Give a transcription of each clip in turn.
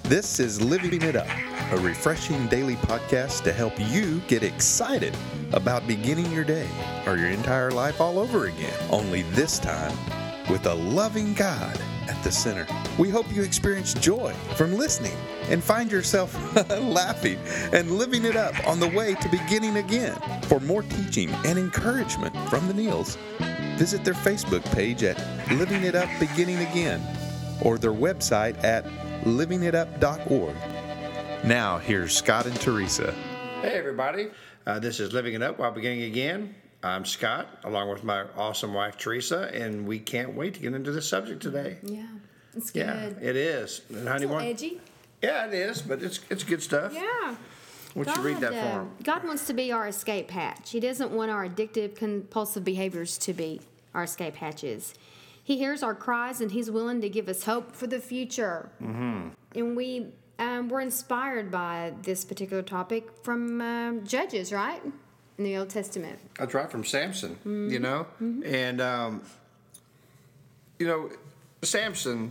This is Living It Up, a refreshing daily podcast to help you get excited about beginning your day or your entire life all over again. Only this time with a loving God at the center. We hope you experience joy from listening and find yourself laughing and living it up on the way to beginning again. For more teaching and encouragement from the Neils, visit their Facebook page at Living It Up Beginning Again or their website at livingitup.org. Now, here's Scott and Teresa. Hey, everybody. This is Living It Up While Beginning Again. I'm Scott, along with my awesome wife, Teresa, and we can't wait to get into this subject today. Yeah, it's good. Yeah, it is. And honey, It's a little edgy. Yeah, it is, but it's good stuff. Yeah. Why don't you read that for him? God wants to be our escape hatch. He doesn't want our addictive, compulsive behaviors to be our escape hatches. He hears our cries, and He's willing to give us hope for the future. Mm-hmm. And we were inspired by this particular topic from Judges, right? In the Old Testament. That's right, from Samson, Mm-hmm. you know? Mm-hmm. And, Samson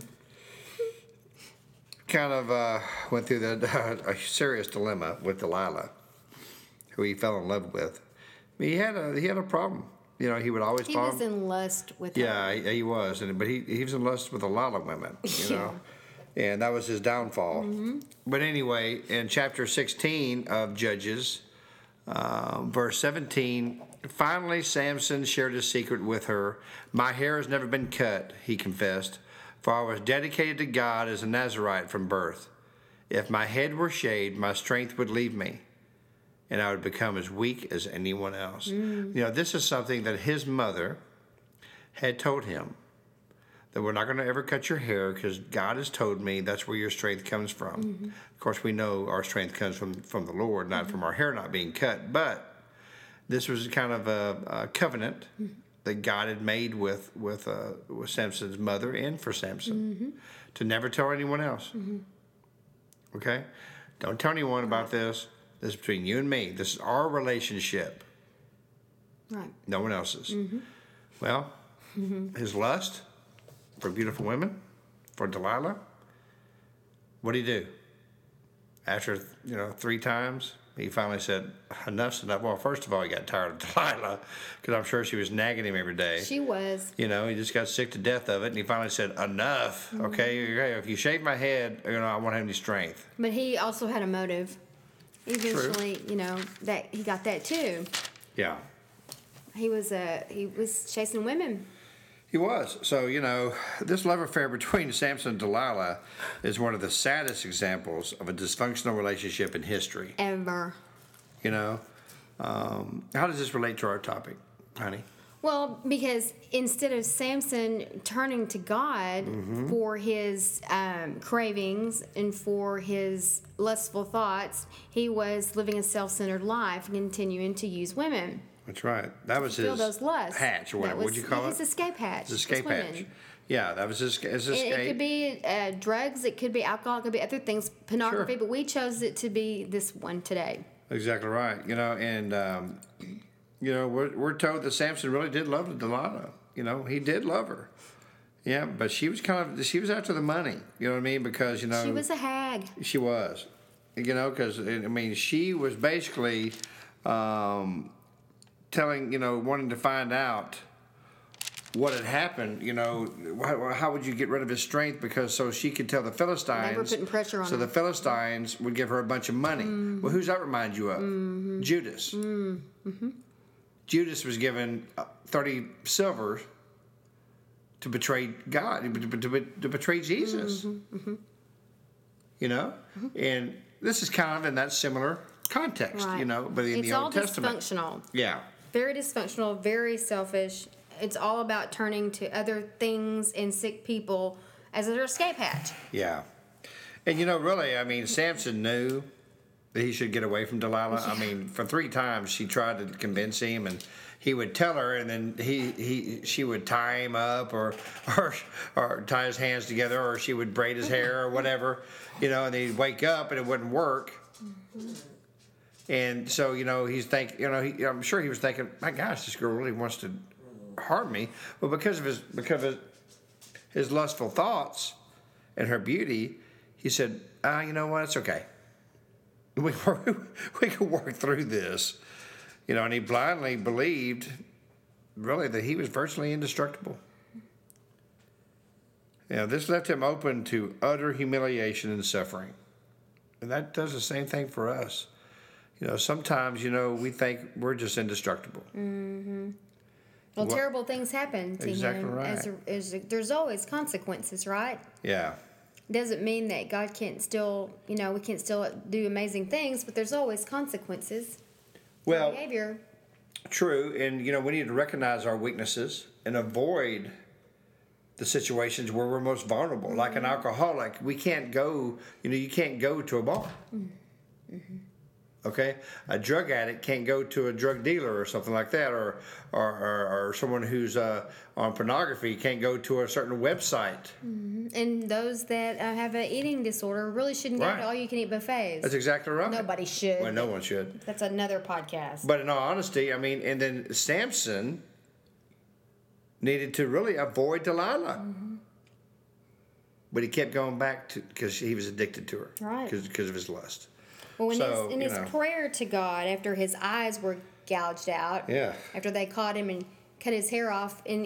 kind of went through a serious dilemma with Delilah, who he fell in love with. I mean, he had a problem. You know, he would always He fall. was in lust with her. Yeah, he was, but he was in lust with a lot of women, you know, and that was his downfall. Mm-hmm. But anyway, in chapter 16 of Judges, verse 17, finally Samson shared his secret with her. My hair has never been cut, he confessed, for I was dedicated to God as a Nazirite from birth. If my head were shaved, my strength would leave me, and I would become as weak as anyone else. You know, this is something that his mother had told him, that we're not going to ever cut your hair because God has told me that's where your strength comes from. Mm-hmm. Of course, we know our strength comes from the Lord, not from our hair not being cut. But this was kind of a covenant that God had made with Samson's mother and for Samson to never tell anyone else. Mm-hmm. Okay? Don't tell anyone about this. This is between you and me. This is our relationship. Right. No one else's. Mm-hmm. Well, his lust for beautiful women, for Delilah, what did he do? After, 3 times, he finally said, enough's enough. Well, first of all, he got tired of Delilah because I'm sure she was nagging him every day. She was. He just got sick to death of it, and he finally said, enough. Mm-hmm. Okay, if you shave my head, I won't have any strength. But he also had a motive. Eventually, that he got that too. Yeah. He was chasing women. He was. So, this love affair between Samson and Delilah is one of the saddest examples of a dysfunctional relationship in history. Ever. How does this relate to our topic, honey? Well, because instead of Samson turning to God for his cravings and for his lustful thoughts, he was living a self-centered life and continuing to use women. That's right. That was his those lusts. Hatch, or whatever. What'd you call it? His escape hatch. His escape hatch. Yeah, that was his escape. It could be drugs, it could be alcohol, it could be other things, pornography, Sure. but we chose it to be this one today. Exactly right. We're told that Samson really did love Delilah. He did love her. Yeah, but she was after the money. You know what I mean? Because, She was a hag. She was. Because, she was basically wanting to find out what had happened. How would you get rid of his strength? Because so she could tell the Philistines. They were putting pressure on So her. the Philistines would give her a bunch of money. Mm-hmm. Well, who's that remind you of? Mm-hmm. Judas. Mm-hmm. Judas was given 30 silver to betray God, to betray Jesus. Mm-hmm. Mm-hmm. And this is kind of in that similar context, Right. but in It's the Old all Testament. dysfunctional. Yeah. Very dysfunctional, very selfish. It's all about turning to other things and sick people as their escape hatch. Yeah. And really, Samson knew that he should get away from Delilah. Yeah. For 3 times she tried to convince him, and he would tell her, and then she would tie him up or tie his hands together, or she would braid his hair or whatever, and he'd wake up and it wouldn't work. Mm-hmm. And so, he's thinking, I'm sure he was thinking, my gosh, this girl really wants to harm me. Well, because of his lustful thoughts and her beauty, he said, you know what? It's okay. We can work through this. You know, and he blindly believed, really, that he was virtually indestructible. You know, this left him open to utter humiliation and suffering. And that does the same thing for us. You know, sometimes, you know, we think we're just indestructible. Mm-hmm. Well, terrible things happen to exactly him. Right. There's always consequences, right? Yeah. Doesn't mean that God can't still, you know, we can't still do amazing things, but there's always consequences. Well, Behavior. True. And, you know, we need to recognize our weaknesses and avoid the situations where we're most vulnerable. Like an alcoholic, we can't go, you know, you can't go to a bar. Mm-hmm. Okay? A drug addict can't go to a drug dealer or something like that, or someone who's on pornography can't go to a certain website. Mm-hmm. And those that have an eating disorder really shouldn't go to all-you-can-eat buffets. That's exactly right. Nobody should. Well, no one should. That's another podcast. But in all honesty, I mean, and then Samson needed to really avoid Delilah. Mm-hmm. But he kept going back to because he was addicted to her. Right. Because of his lust. Well, in his prayer to God, after his eyes were gouged out, after they caught him and cut his hair off, and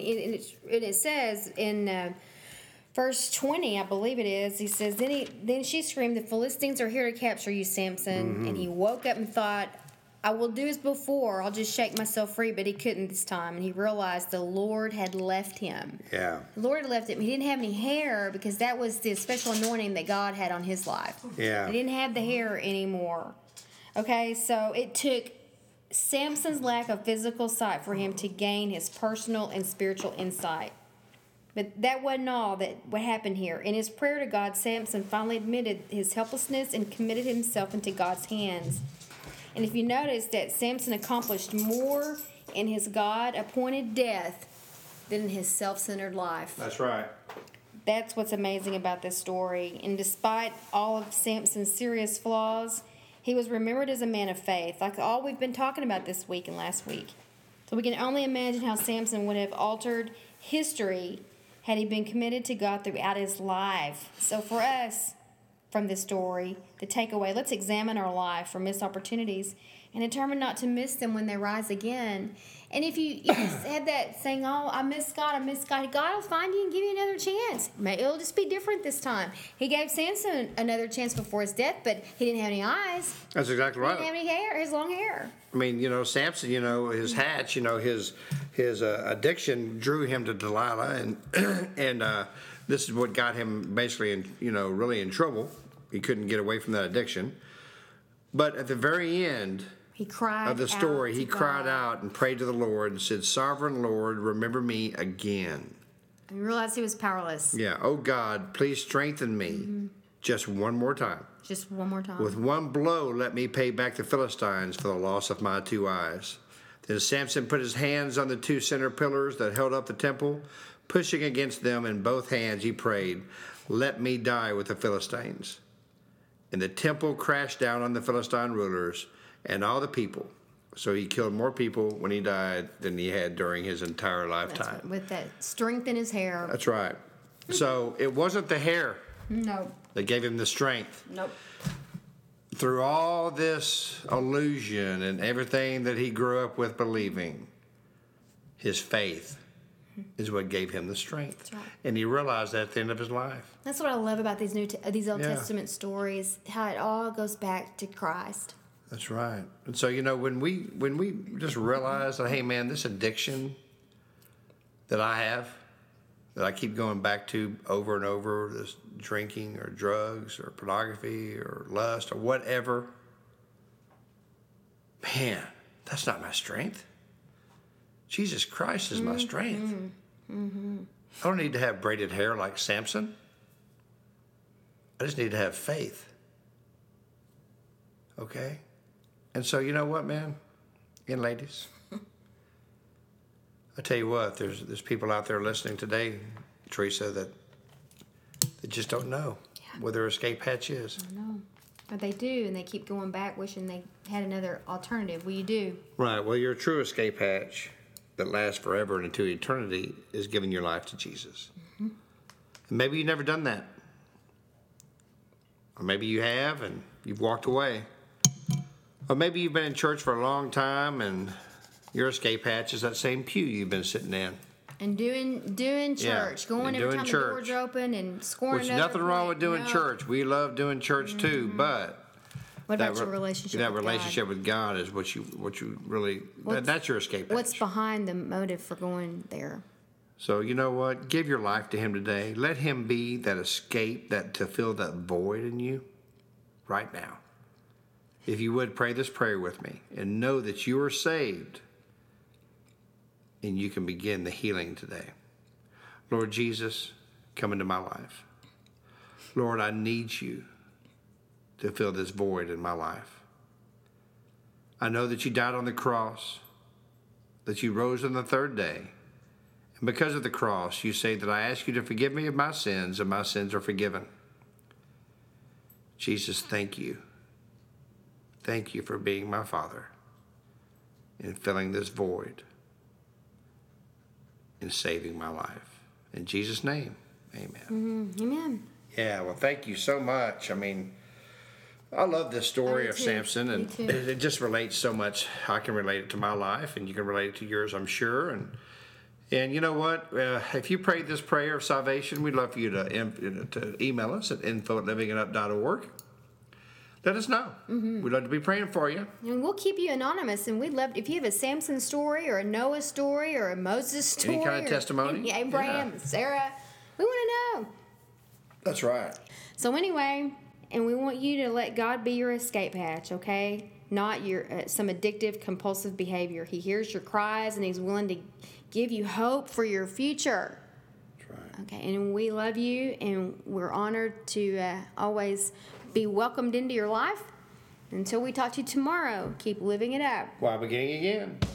it says in verse 20, I believe it is, he says, then she screamed, "The Philistines are here to capture you, Samson." Mm-hmm. And he woke up and thought, "I will do as before. I'll just shake myself free." But he couldn't this time. And he realized the Lord had left him. Yeah. The Lord had left him. He didn't have any hair because that was the special anointing that God had on his life. Yeah. He didn't have the hair anymore. Okay, so it took Samson's lack of physical sight for him to gain his personal and spiritual insight. But that wasn't all what happened here. In his prayer to God, Samson finally admitted his helplessness and committed himself into God's hands. And if you notice that Samson accomplished more in his God-appointed death than in his self-centered life. That's right. That's what's amazing about this story. And despite all of Samson's serious flaws, he was remembered as a man of faith, like all we've been talking about this week and last week. So we can only imagine how Samson would have altered history had he been committed to God throughout his life. So for us, from this story, the takeaway, let's examine our life for missed opportunities and determine not to miss them when they rise again. And if you had that saying, "Oh, I miss God, God will find you and give you another chance." It'll just be different this time. He gave Samson another chance before his death, but he didn't have any eyes. That's exactly right. He didn't have any hair, his long hair. I mean, you know, Samson, you know, his hatch, you know, his addiction drew him to Delilah, and this is what got him basically, really in trouble. He couldn't get away from that addiction. But at the very end of the story, he cried out and prayed to the Lord and said, "Sovereign Lord, remember me again." And he realized he was powerless. Yeah. "Oh God, please strengthen me just one more time. Just one more time. With one blow, let me pay back the Philistines for the loss of my 2 eyes." Then Samson put his hands on the 2 center pillars that held up the temple. Pushing against them in both hands, he prayed, "Let me die with the Philistines." And the temple crashed down on the Philistine rulers and all the people. So he killed more people when he died than he had during his entire lifetime. Right. With that strength in his hair. That's right. So it wasn't the hair that gave him the strength. Nope. Through all this illusion and everything that he grew up with believing, his faith is what gave him the strength. That's right. And he realized that at the end of his life. That's what I love about these Old Testament stories, how it all goes back to Christ. That's right. And so, when we just realize that, hey, man, this addiction that I have, that I keep going back to over and over, this drinking or drugs or pornography or lust or whatever, man, that's not my strength. Jesus Christ is my strength. Mm-hmm. I don't need to have braided hair like Samson. I just need to have faith. Okay? And so, you know what, man? And ladies, I tell you what, there's people out there listening today, Teresa, that just don't know where their escape hatch is. I know. But they do, and they keep going back wishing they had another alternative. Well, you do. Right. Well, your true escape hatch that lasts forever and into eternity is giving your life to Jesus. Mm-hmm. And maybe you've never done that. Or maybe you have and you've walked away. Or maybe you've been in church for a long time and your escape hatch is that same pew you've been sitting in. And doing church, going every time the doors are open and scoring. Which nothing wrong with doing church. We love doing church too, but what about your relationship? That with relationship God? with God is what you really. That's your escape hatch. What's behind the motive for going there? So you know what? Give your life to Him today. Let Him be that escape, that to fill that void in you, right now. If you would pray this prayer with me and know that you are saved, and you can begin the healing today. Lord Jesus, come into my life. Lord, I need you to fill this void in my life. I know that you died on the cross, that you rose on the third day. And because of the cross, you say that I ask you to forgive me of my sins, and my sins are forgiven. Jesus, thank you. Thank you for being my Father and filling this void and saving my life. In Jesus' name, amen. Amen. Yeah, well, thank you so much. I mean, I love this story of Samson, and it just relates so much. I can relate it to my life, and you can relate it to yours, I'm sure. And you know what? If you prayed this prayer of salvation, we'd love for you to email us at info@livingitup.org. Let us know. We'd love to be praying for you. And we'll keep you anonymous. And we'd love if you have a Samson story or a Noah story or a Moses story. Any kind of testimony. Abraham, Sarah. We want to know. That's right. So anyway, and we want you to let God be your escape hatch, okay? Not your some addictive, compulsive behavior. He hears your cries and He's willing to give you hope for your future. That's right. Okay, and we love you, and we're honored to always be welcomed into your life. Until we talk to you tomorrow, keep living it up. While beginning again.